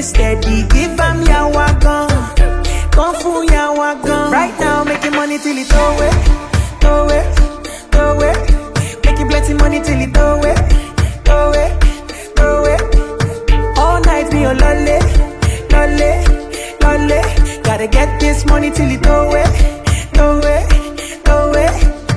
steady, give am yawa gun. Kung fu yawa gun. Right now, making money till it throw it, throw it, throw it. Making plenty money till it throw it, throw it, throw it. All night be on lolly, lolly, lolly. Gotta get this money till it throw it, throw it, throw it.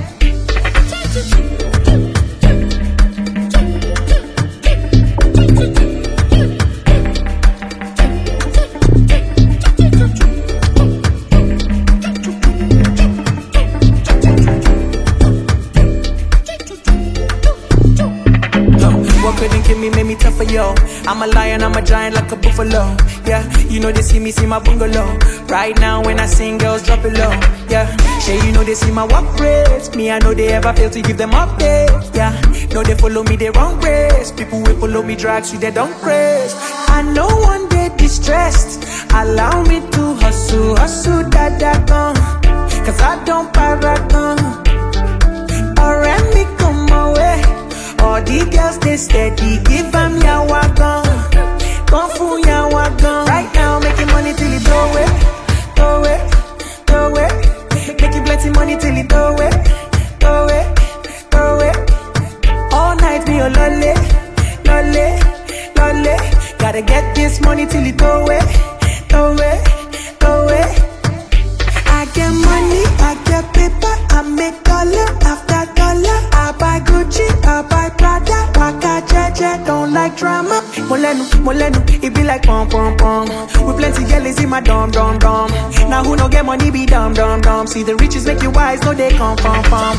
What couldn't kill me made me tougher, yo. I'm a lion, I'm a giant like a buffalo. Yeah, you know they see me, see my bungalow. Right now when I sing, girls drop it low. Yeah, sure you know they see my walk race. Me, I know they ever fail to give them updates. Yeah, know they follow me, they wrong race. People will follow me, drag, see they don't praise. I know one day distressed. Allow me to hustle, hustle, that gone. Cause I don't paragon. Or me come my way. All the girls they steady, give them yawa gun. Kung fu yawa gun. Right now making money till it throw it, throw it, throw it. Making plenty money till it throw it, throw it, throw it. All night be on lolly, lolly, lolly. Gotta get this money till it throw it, throw it, throw it. I get money, I get paper, I make dollar after dollar. I buy Gucci, I buy Prada, Waka Jeje, don't like drama. Molenu, molenu, it be like pom pom pom. With plenty girls in my dom dom dom. Now who no get money be dumb dumb dumb. See the riches make you wise, no they come pom pom.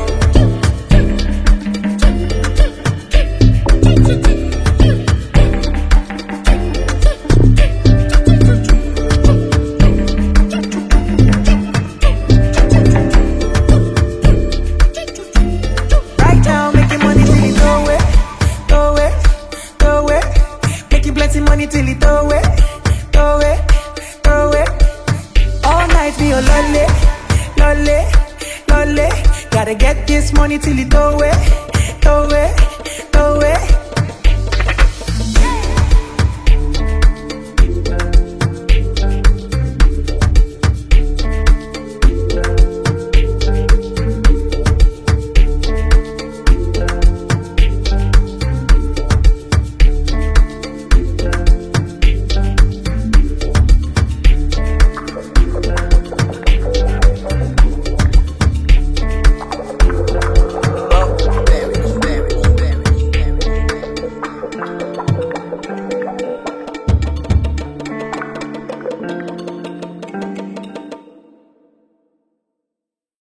Money till it throw it, throw it, throw it. All night be on lolly, lolly, lolly. Gotta get this money till it throw it, throw it.